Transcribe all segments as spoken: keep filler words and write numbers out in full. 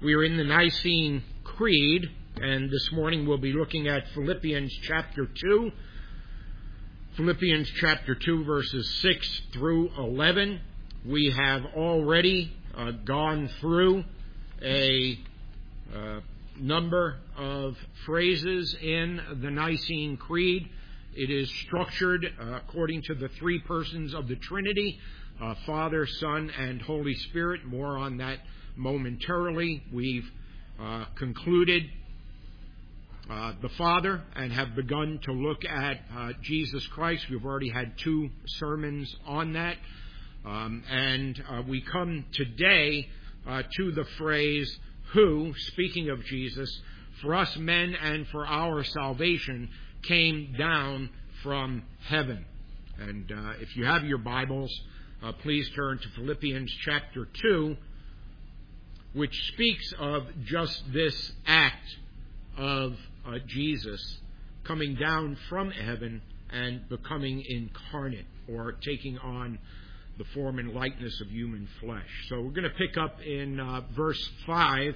We are in the Nicene Creed, and this morning we'll be looking at Philippians chapter two. Philippians chapter two, verses six through eleven. We have already uh, gone through a uh, number of phrases in the Nicene Creed. It is structured uh, according to the three persons of the Trinity, uh, Father, Son, and Holy Spirit. More on that momentarily. We've uh, concluded uh, the Father and have begun to look at uh, Jesus Christ. We've already had two sermons on that. Um, and uh, we come today uh, to the phrase, who, speaking of Jesus, for us men and for our salvation, came down from heaven. And uh, if you have your Bibles, uh, please turn to Philippians chapter two, which speaks of just this act of uh, Jesus coming down from heaven and becoming incarnate, or taking on the form and likeness of human flesh. So we're going to pick up in uh, verse five,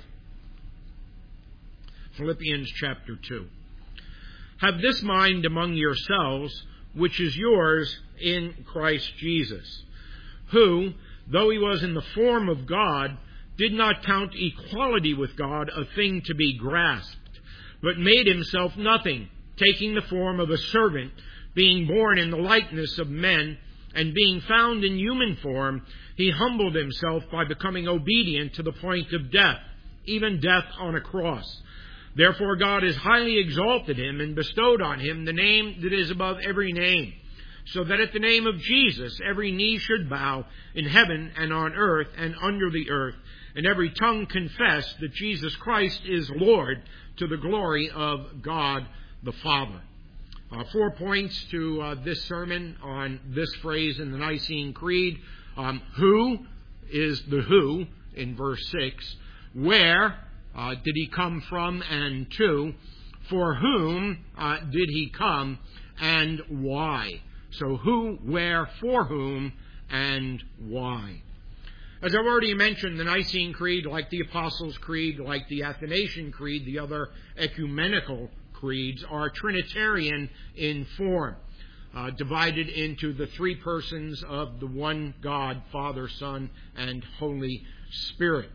Philippians chapter two. Have this mind among yourselves, which is yours in Christ Jesus, who, though he was in the form of God, did not count equality with God a thing to be grasped, but made himself nothing, taking the form of a servant, being born in the likeness of men, and being found in human form, he humbled himself by becoming obedient to the point of death, even death on a cross. Therefore God has highly exalted him and bestowed on him the name that is above every name, so that at the name of Jesus every knee should bow in heaven and on earth and under the earth, and every tongue confess that Jesus Christ is Lord, to the glory of God the Father. Uh, four points to uh, this sermon on this phrase in the Nicene Creed. Um, who is the who in verse six? Where uh, did he come from and to? For whom uh, did he come and why? So who, where, for whom, and why? As I've already mentioned, the Nicene Creed, like the Apostles' Creed, like the Athanasian Creed, the other ecumenical creeds, are Trinitarian in form, uh, divided into the three persons of the one God, Father, Son, and Holy Spirit.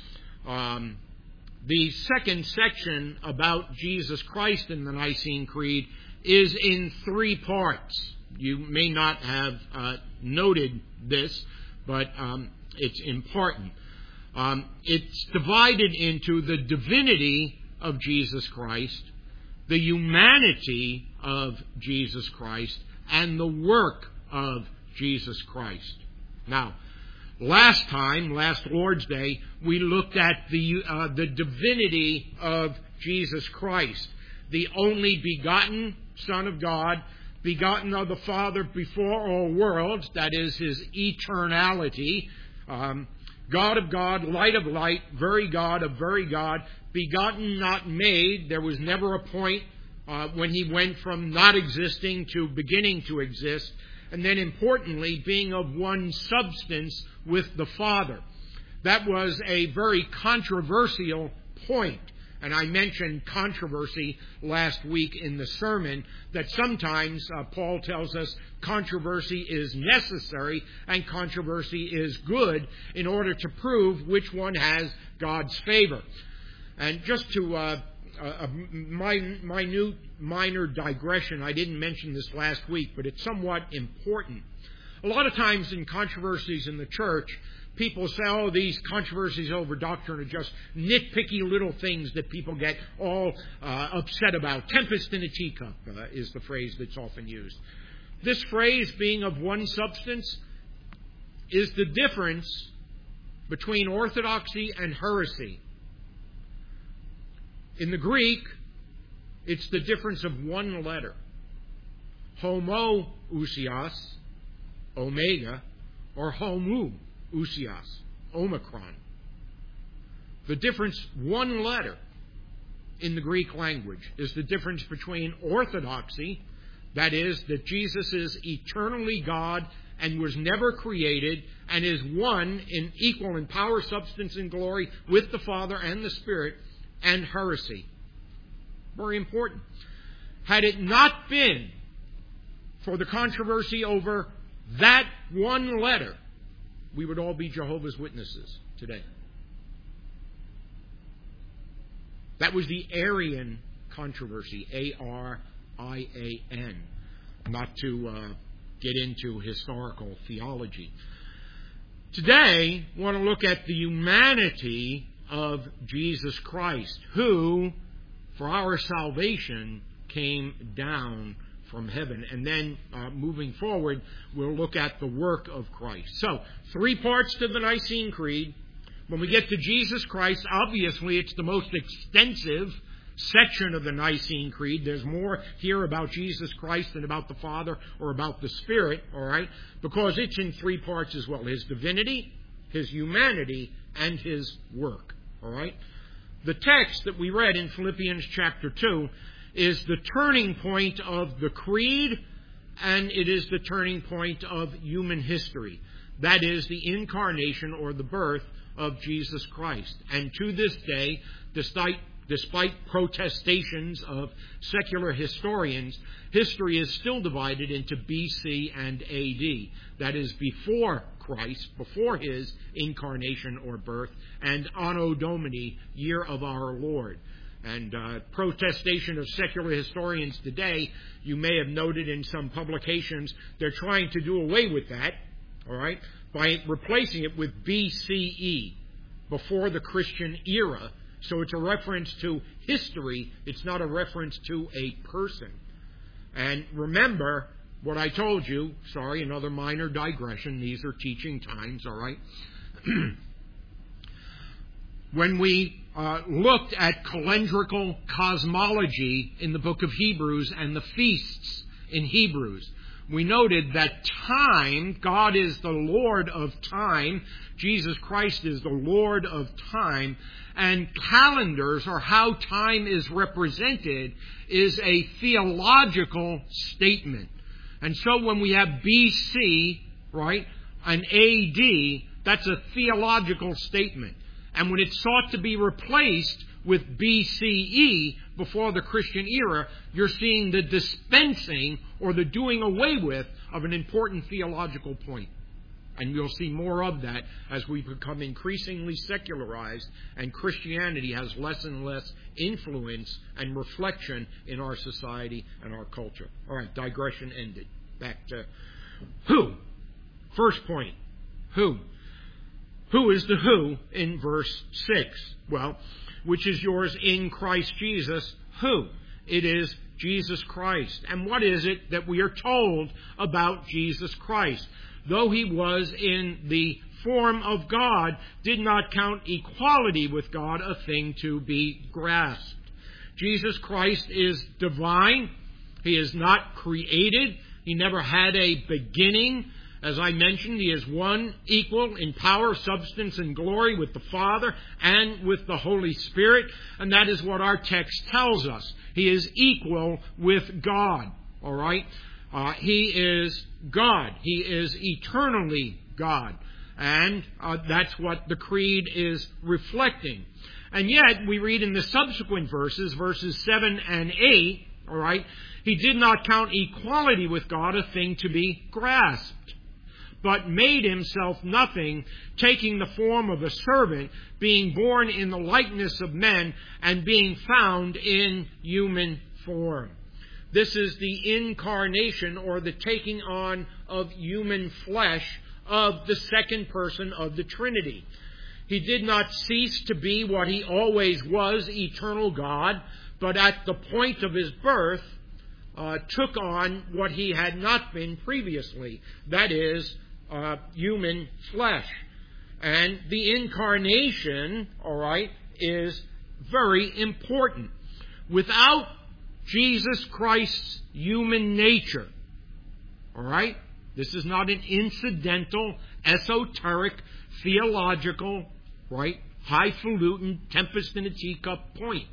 Um, the second section about Jesus Christ in the Nicene Creed is in three parts. You may not have uh, noted this, but um, it's important. Um, it's divided into the divinity of Jesus Christ, the humanity of Jesus Christ, and the work of Jesus Christ. Now, last time, last Lord's Day, we looked at the uh, the divinity of Jesus Christ, the only begotten Son of God, begotten of the Father before all worlds, that is his eternality, um, God of God, light of light, very God of very God, begotten, not made. There was never a point uh, when he went from not existing to beginning to exist. And then importantly, being of one substance with the Father. That was a very controversial point. And I mentioned controversy last week in the sermon, that sometimes uh, Paul tells us controversy is necessary and controversy is good in order to prove which one has God's favor. And just to uh, a minute, minor digression, I didn't mention this last week, but it's somewhat important. A lot of times in controversies in the church, people say, oh, these controversies over doctrine are just nitpicky little things that people get all uh, upset about. Tempest in a teacup uh, is the phrase that's often used. This phrase, being of one substance, is the difference between orthodoxy and heresy. In the Greek, it's the difference of one letter. Homoousios, omega, or homu, Ousios, Omicron. The difference, one letter in the Greek language, is the difference between orthodoxy, that is, that Jesus is eternally God and was never created and is one in equal in power, substance, and glory with the Father and the Spirit, and heresy. Very important. Had it not been for the controversy over that one letter, we would all be Jehovah's Witnesses today. That was the Arian controversy, A R I A N, not to uh, get into historical theology. Today, I want to look at the humanity of Jesus Christ, who, for our salvation, came down from heaven. And then, uh, moving forward, we'll look at the work of Christ. So, three parts to the Nicene Creed. When we get to Jesus Christ, obviously it's the most extensive section of the Nicene Creed. There's more here about Jesus Christ than about the Father or about the Spirit, all right? Because it's in three parts as well. His divinity, His humanity, and His work, all right? The text that we read in Philippians chapter two is the turning point of the Creed, and it is the turning point of human history. That is the incarnation or the birth of Jesus Christ. And to this day, despite Despite protestations of secular historians, history is still divided into B C and A D. That is, before Christ, before His incarnation or birth, and Anno Domini, year of our Lord. And uh, protestation of secular historians today, you may have noted in some publications, they're trying to do away with that, all right, by replacing it with B C E, before the Christian era. So it's a reference to history. It's not a reference to a person. And remember what I told you. Sorry, another minor digression. These are teaching times, all right? When we uh, looked at calendrical cosmology in the book of Hebrews and the feasts in Hebrews, we noted that time, God is the Lord of time, Jesus Christ is the Lord of time, and calendars, or how time is represented, is a theological statement. And so when we have B C, right, and A D, that's a theological statement. And when it sought to be replaced with B C E, before the Christian era, you're seeing the dispensing or the doing away with of an important theological point. And you'll see more of that as we become increasingly secularized and Christianity has less and less influence and reflection in our society and our culture. All right, digression ended. Back to who? First point, who? Who is the who in verse six? Well, which is yours in Christ Jesus. Who? It is Jesus Christ. And what is it that we are told about Jesus Christ? Though He was in the form of God, did not count equality with God a thing to be grasped. Jesus Christ is divine. He is not created. He never had a beginning. As I mentioned, He is one, equal in power, substance, and glory with the Father and with the Holy Spirit. And that is what our text tells us. He is equal with God. All right? Uh, he is God. He is eternally God. And uh, that's what the Creed is reflecting. And yet, we read in the subsequent verses, verses seven and eight, all right, He did not count equality with God a thing to be grasped, but made Himself nothing, taking the form of a servant, being born in the likeness of men, and being found in human form. This is the incarnation, or the taking on of human flesh of the second person of the Trinity. He did not cease to be what He always was, eternal God, but at the point of His birth, uh, took on what He had not been previously. That is, Uh, human flesh. And the incarnation, all right, is very important. Without Jesus Christ's human nature, all right, this is not an incidental, esoteric, theological, right, highfalutin, tempest in a teacup point.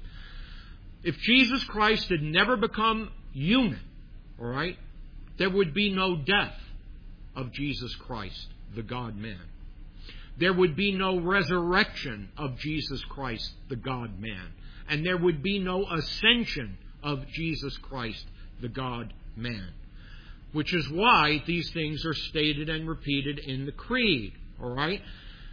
If Jesus Christ had never become human, all right, there would be no death. of Jesus Christ, the God-man. There would be no resurrection of Jesus Christ, the God-man. And there would be no ascension of Jesus Christ, the God-man. Which is why these things are stated and repeated in the Creed. All right?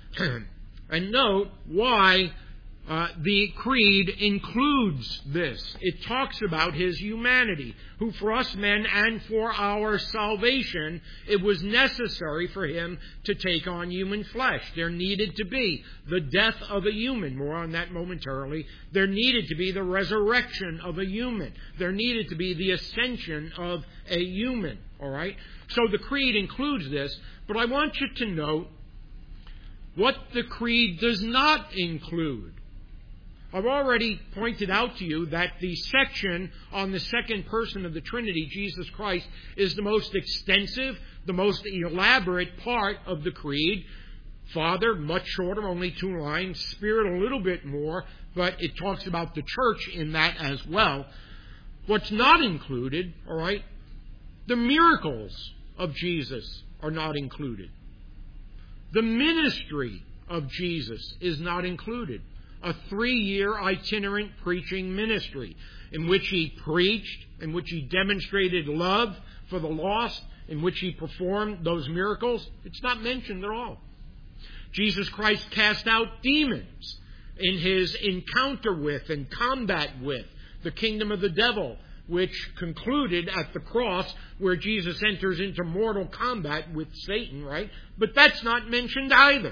And note why uh, the Creed includes this. It talks about his humanity, who for us men and for our salvation, it was necessary for him to take on human flesh. There needed to be the death of a human. More on that momentarily. There needed to be the resurrection of a human. There needed to be the ascension of a human. All right? So the Creed includes this, but I want you to note what the Creed does not include. I've already pointed out to you that the section on the second person of the Trinity, Jesus Christ, is the most extensive, the most elaborate part of the Creed. Father, much shorter, only two lines. Spirit, a little bit more, but it talks about the church in that as well. What's not included, all right, the miracles of Jesus are not included. The ministry of Jesus is not included. A three-year itinerant preaching ministry in which he preached, in which he demonstrated love for the lost, in which he performed those miracles. It's not mentioned at all. Jesus Christ cast out demons in his encounter with and combat with the kingdom of the devil, which concluded at the cross where Jesus enters into mortal combat with Satan, right? But that's not mentioned either.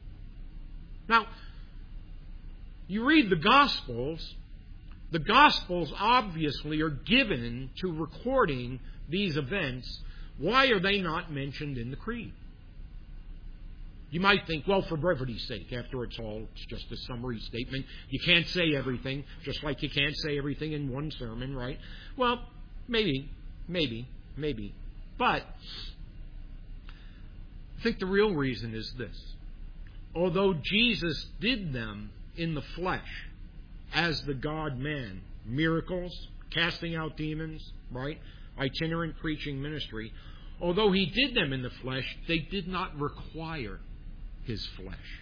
Now, you read the Gospels. The Gospels obviously are given to recording these events. Why are they not mentioned in the Creed? You might think, well, for brevity's sake, after it's all, it's just a summary statement. You can't say everything, just like you can't say everything in one sermon, right? Well, maybe, maybe, maybe. But I think the real reason is this. Although Jesus did them in the flesh as the God-man, miracles, casting out demons, right? Itinerant preaching ministry. Although he did them in the flesh, they did not require his flesh.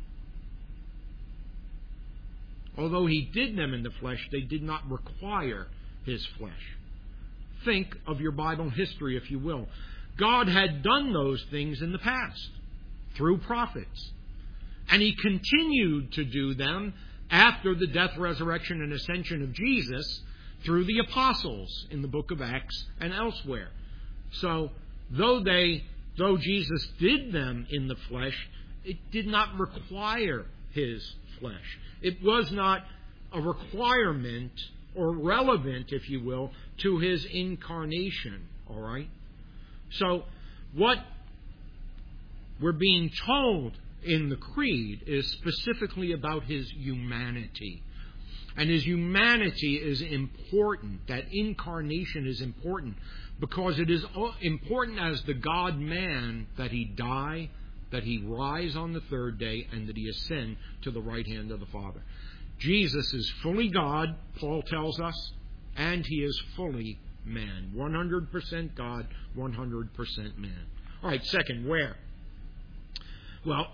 Although he did them in the flesh, they did not require his flesh. Think of your Bible history, if you will. God had done those things in the past through prophets. And he continued to do them after the death, resurrection, and ascension of Jesus through the apostles in the book of Acts and elsewhere. So, though they, though Jesus did them in the flesh, it did not require his flesh. It was not a requirement or relevant, if you will, to his incarnation. All right? So, what we're being told in the Creed is specifically about his humanity. And his humanity is important. That incarnation is important because it is important as the God-man that he die, that he rise on the third day, and that he ascend to the right hand of the Father. Jesus is fully God, Paul tells us, and he is fully man. one hundred percent God, one hundred percent man. All right, second, where? Well,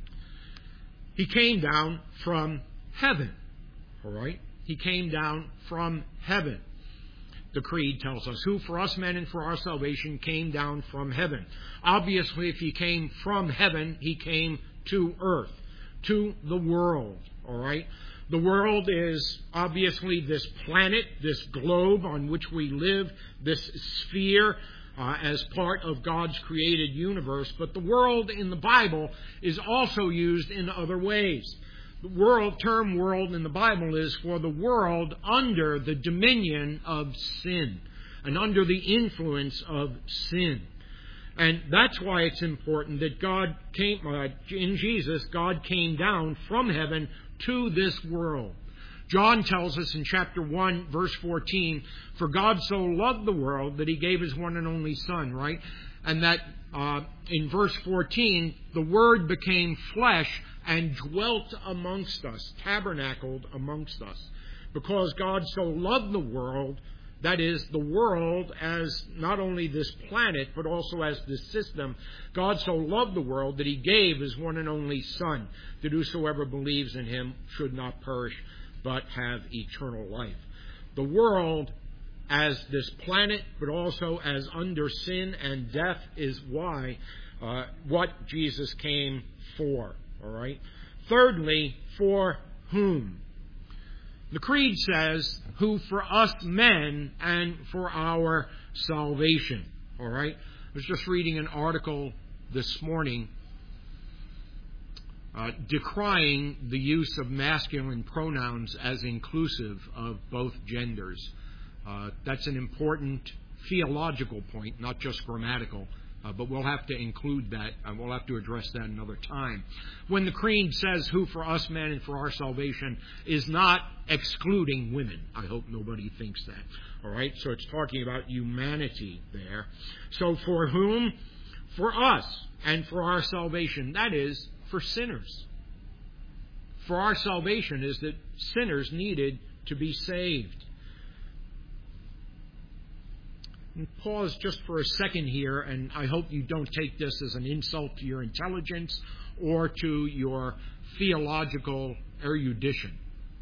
he came down from heaven. All right? He came down from heaven. The Creed tells us, who for us men and for our salvation came down from heaven. Obviously, if he came from heaven, he came to earth, to the world. All right? The world is obviously this planet, this globe on which we live, this sphere, Uh, as part of God's created universe. But the world in the Bible is also used in other ways. The world, term world in the Bible is for the world under the dominion of sin and under the influence of sin. And that's why it's important that God came, uh, in Jesus, God came down from heaven to this world. John tells us in chapter one, verse fourteen, for God so loved the world that he gave his one and only Son, right? And that uh, in verse fourteen, the Word became flesh and dwelt amongst us, tabernacled amongst us. Because God so loved the world That is, the world as not only this planet, but also as this system. God so loved the world that he gave his one and only Son, that whosoever believes in him should not perish, but have eternal life. The world as this planet, but also as under sin and death, is why, uh, what Jesus came for. All right? Thirdly, for whom? The Creed says, who for us men and for our salvation. All right? I was just reading an article this morning uh, decrying the use of masculine pronouns as inclusive of both genders. Uh, that's an important theological point, not just grammatical. Uh, but we'll have to include that, and we'll have to address that another time. When the Creed says, who for us men and for our salvation, is not excluding women. I hope nobody thinks that. All right? So it's talking about humanity there. So for whom? For us and for our salvation. That is, for sinners. For our salvation is that sinners needed to be saved. And pause just for a second here, and I hope you don't take this as an insult to your intelligence or to your theological erudition.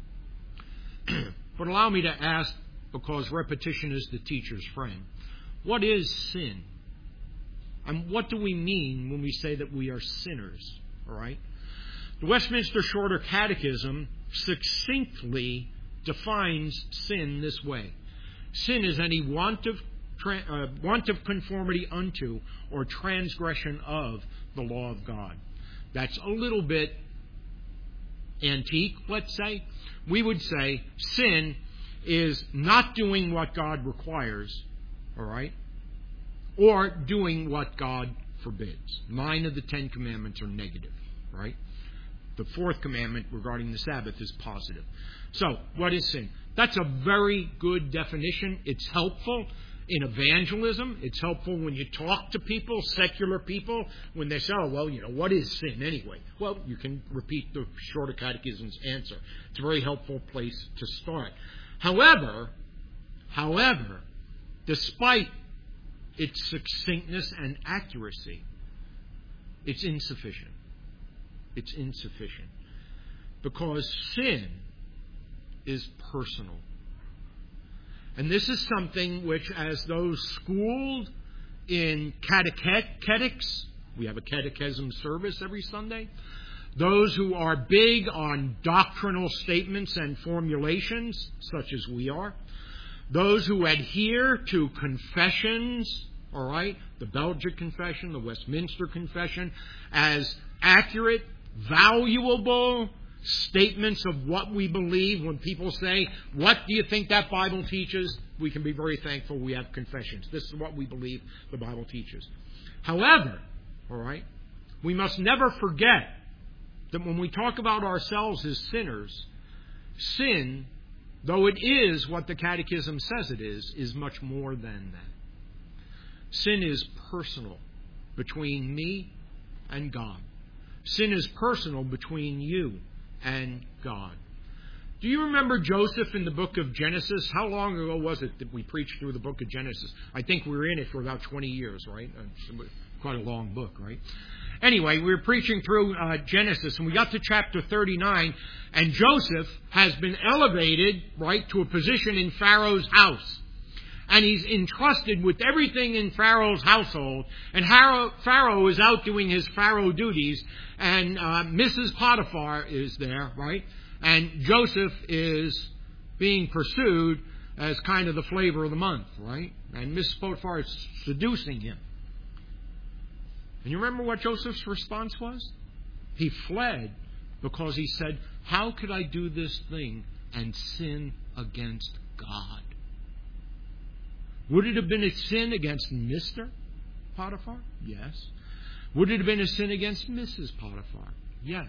But allow me to ask, because repetition is the teacher's friend, what is sin? And what do we mean when we say that we are sinners? All right? The Westminster Shorter Catechism succinctly defines sin this way. Sin is any want of Tra- uh, want of conformity unto or transgression of the law of God. That's a little bit antique, let's say. We would say sin is not doing what God requires, all right, or doing what God forbids. Nine of the Ten Commandments are negative, right? The fourth commandment regarding the Sabbath is positive. So, what is sin? That's a very good definition. It's helpful in evangelism. It's helpful when you talk to people, secular people, when they say, oh, well, you know, what is sin anyway? Well, you can repeat the Shorter Catechism's answer. It's a very helpful place to start. However, however, despite its succinctness and accuracy, it's insufficient. It's insufficient. Because sin is personal. And this is something which, as those schooled in catechetics, we have a catechism service every Sunday, those who are big on doctrinal statements and formulations, such as we are, those who adhere to confessions, all right, the Belgic Confession, the Westminster Confession, as accurate, valuable statements of what we believe. When people say, what do you think that Bible teaches? We can be very thankful we have confessions. This is what we believe the Bible teaches. However, all right, we must never forget that when we talk about ourselves as sinners, sin, though it is what the Catechism says it is, is much more than that. Sin is personal between me and God. Sin is personal between you and God. Do you remember Joseph in the book of Genesis? How long ago was it that we preached through the book of Genesis? I think we were in it for about twenty years, right? Quite a long book, right? Anyway, we were preaching through uh, Genesis, and we got to chapter thirty-nine, and Joseph has been elevated, right, to a position in Pharaoh's house. And he's entrusted with everything in Pharaoh's household. And Pharaoh is out doing his Pharaoh duties. And uh, Missus Potiphar is there, right? And Joseph is being pursued as kind of the flavor of the month, right? And Missus Potiphar is seducing him. And you remember what Joseph's response was? He fled because he said, how could I do this thing and sin against God? Would it have been a sin against Mister Potiphar? Yes. Would it have been a sin against Missus Potiphar? Yes.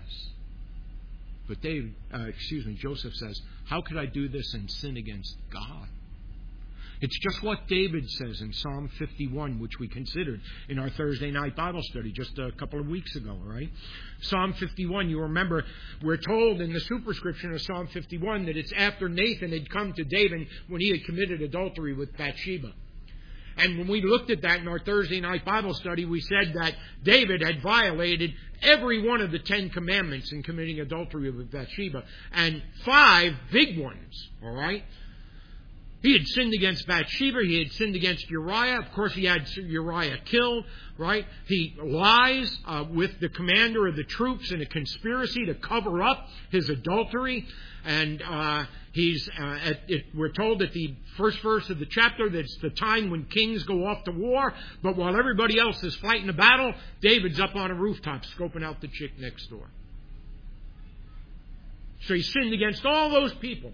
But David, uh, excuse me, Joseph says, how could I do this and sin against God? It's just what David says in Psalm fifty-one, which we considered in our Thursday night Bible study just a couple of weeks ago, right? Psalm fifty-one, you remember, we're told in the superscription of Psalm fifty-one that it's after Nathan had come to David when he had committed adultery with Bathsheba. And when we looked at that in our Thursday night Bible study, we said that David had violated every one of the Ten Commandments in committing adultery with Bathsheba. And five big ones, all right? He had sinned against Bathsheba. He had sinned against Uriah. Of course, he had Uriah killed, right? He lies uh, with the commander of the troops in a conspiracy to cover up his adultery. And uh, he's uh, at, it, we're told at the first verse of the chapter that it's the time when kings go off to war. But while everybody else is fighting a battle, David's up on a rooftop scoping out the chick next door. So he sinned against all those people.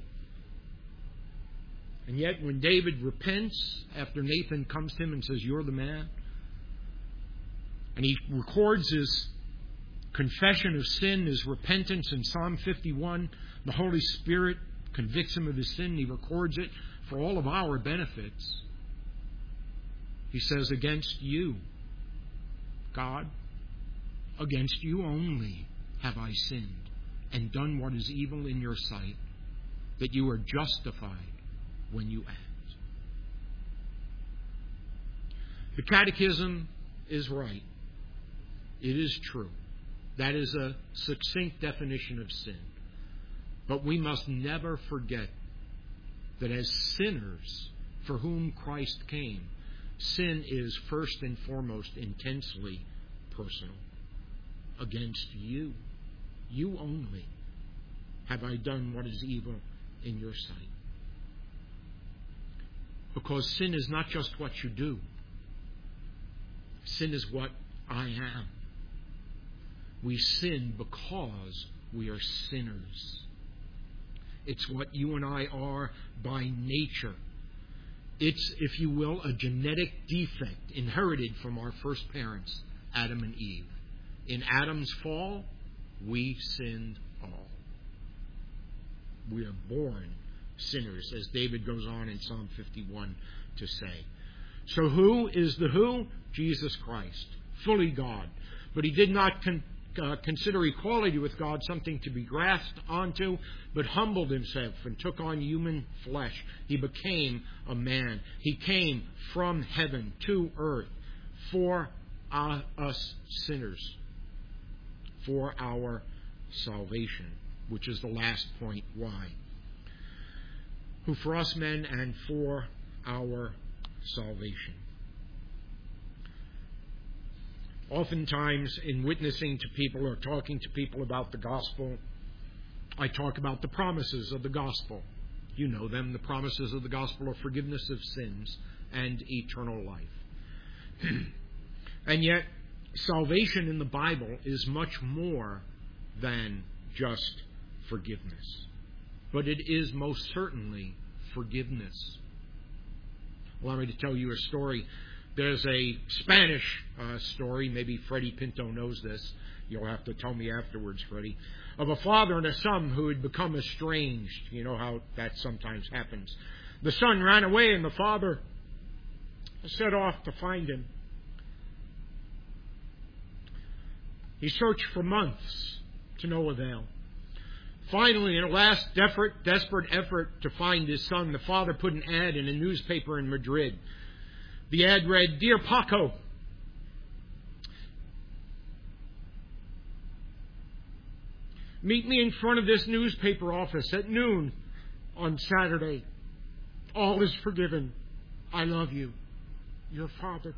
And yet when David repents after Nathan comes to him and says, "You're the man," and he records his confession of sin, his repentance in Psalm fifty-one, the Holy Spirit convicts him of his sin. He records it for all of our benefits. He says, "Against you, God, against you only have I sinned and done what is evil in your sight, that you are justified when you act." The Catechism is right. It is true. That is a succinct definition of sin. But we must never forget that as sinners for whom Christ came, sin is first and foremost intensely personal. Against you, you only, have I done what is evil in your sight. Because sin is not just what you do. Sin is what I am. We sin because we are sinners. It's what you and I are by nature. It's, if you will, a genetic defect inherited from our first parents, Adam and Eve. In Adam's fall, we sinned all. We are born sinners, as David goes on in Psalm fifty-one to say. So who is the who? Jesus Christ, fully God. But he did not con- uh, consider equality with God something to be grasped onto, but humbled himself and took on human flesh. He became a man. He came from heaven to earth for uh, us sinners, for our salvation, which is the last point. Why? Who for us men and for our salvation. Oftentimes in witnessing to people or talking to people about the gospel, I talk about the promises of the gospel. You know them. The promises of the gospel are forgiveness of sins and eternal life. And yet, salvation in the Bible is much more than just forgiveness. But it is most certainly forgiveness. Allow me to tell you a story. There's a Spanish uh, story, maybe Freddie Pinto knows this. You'll have to tell me afterwards, Freddie. Of a father and a son who had become estranged. You know how that sometimes happens. The son ran away and the father set off to find him. He searched for months to no avail. Finally, in a last effort, desperate effort to find his son, the father put an ad in a newspaper in Madrid. The ad read, "Dear Paco, meet me in front of this newspaper office at noon on Saturday. All is forgiven. I love you. Your father."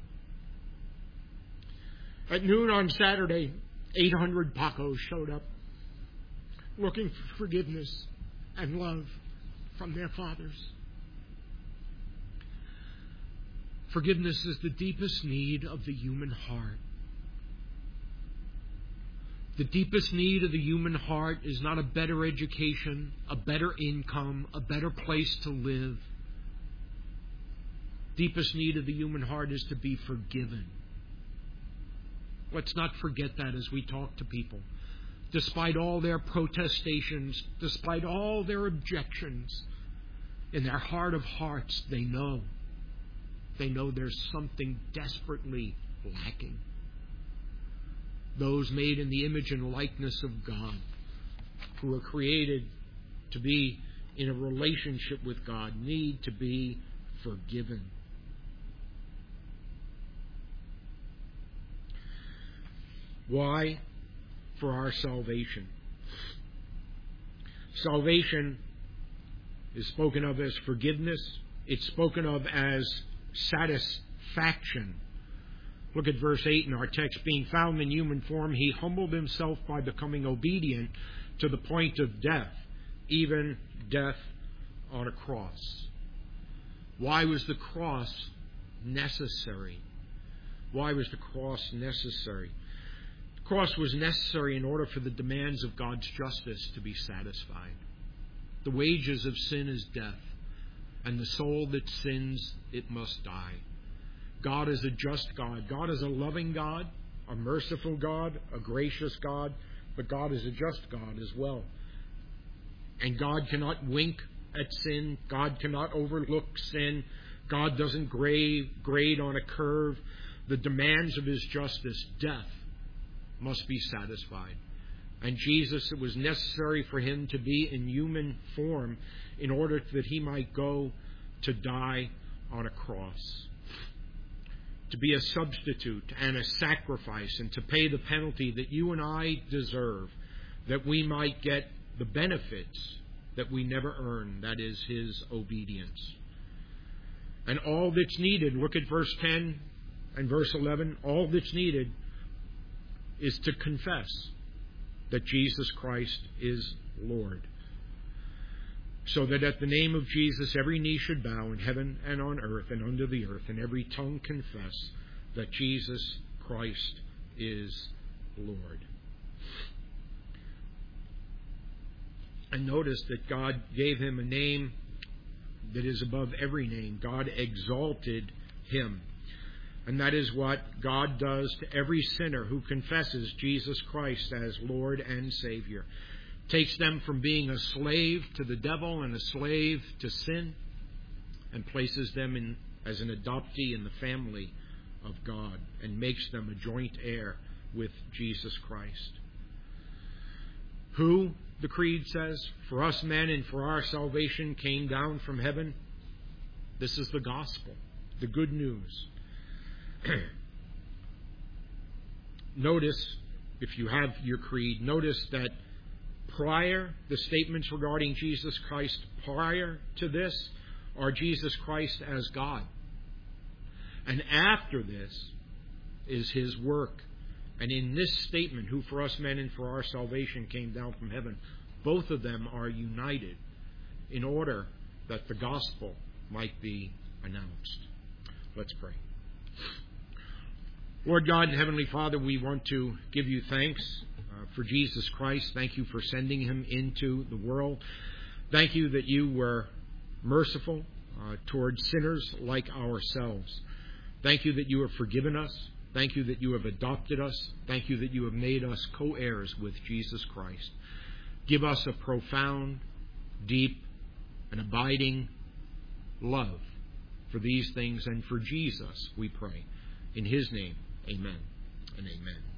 At noon on Saturday, eight hundred Pacos showed up, looking for forgiveness and love from their fathers. Forgiveness is the deepest need of the human heart. The deepest need of the human heart is not a better education, a better income, a better place to live. Deepest need of the human heart is to be forgiven. Let's not forget that as we talk to people. Despite all their protestations, despite all their objections, In their heart of hearts, they know. They know there's something desperately lacking. Those made in the image and likeness of God, who are created to be in a relationship with God, need to be forgiven. Why? For our salvation. Salvation is spoken of as forgiveness. It's spoken of as satisfaction. Look at verse eight in our text. Being found in human form, he humbled himself by becoming obedient to the point of death, even death on a cross. Why was the cross necessary? Why was the cross necessary? The cross was necessary in order for the demands of God's justice to be satisfied. The wages of sin is death, and the soul that sins, it must die. God is a just God. God is a loving God, a merciful God, a gracious God, but God is a just God as well. And God cannot wink at sin. God cannot overlook sin. God doesn't grade, grade on a curve. The demands of his justice, death, must be satisfied. And Jesus, it was necessary for him to be in human form in order that he might go to die on a cross. To be a substitute and a sacrifice, and to pay the penalty that you and I deserve, that we might get the benefits that we never earn, that is his obedience. And all that's needed, look at verse ten and verse eleven, all that's needed is to confess that Jesus Christ is Lord. So that at the name of Jesus every knee should bow in heaven and on earth and under the earth, and every tongue confess that Jesus Christ is Lord. And notice that God gave him a name that is above every name. God exalted him. And that is what God does to every sinner who confesses Jesus Christ as Lord and Savior. Takes them from being a slave to the devil and a slave to sin, and places them in as an adoptee in the family of God, and makes them a joint heir with Jesus Christ. Who, the Creed says, for us men and for our salvation came down from heaven. This is the gospel, the good news. Notice, if you have your creed, notice that prior, the statements regarding Jesus Christ prior to this are Jesus Christ as God. And after this is his work. And in this statement, who for us men and for our salvation came down from heaven, both of them are united in order that the gospel might be announced. Let's pray. Lord God and Heavenly Father, we want to give you thanks uh, for Jesus Christ. Thank you for sending him into the world. Thank you that you were merciful uh, towards sinners like ourselves. Thank you that you have forgiven us. Thank you that you have adopted us. Thank you that you have made us co-heirs with Jesus Christ. Give us a profound, deep, and abiding love for these things and for Jesus, we pray. In his name, amen and amen.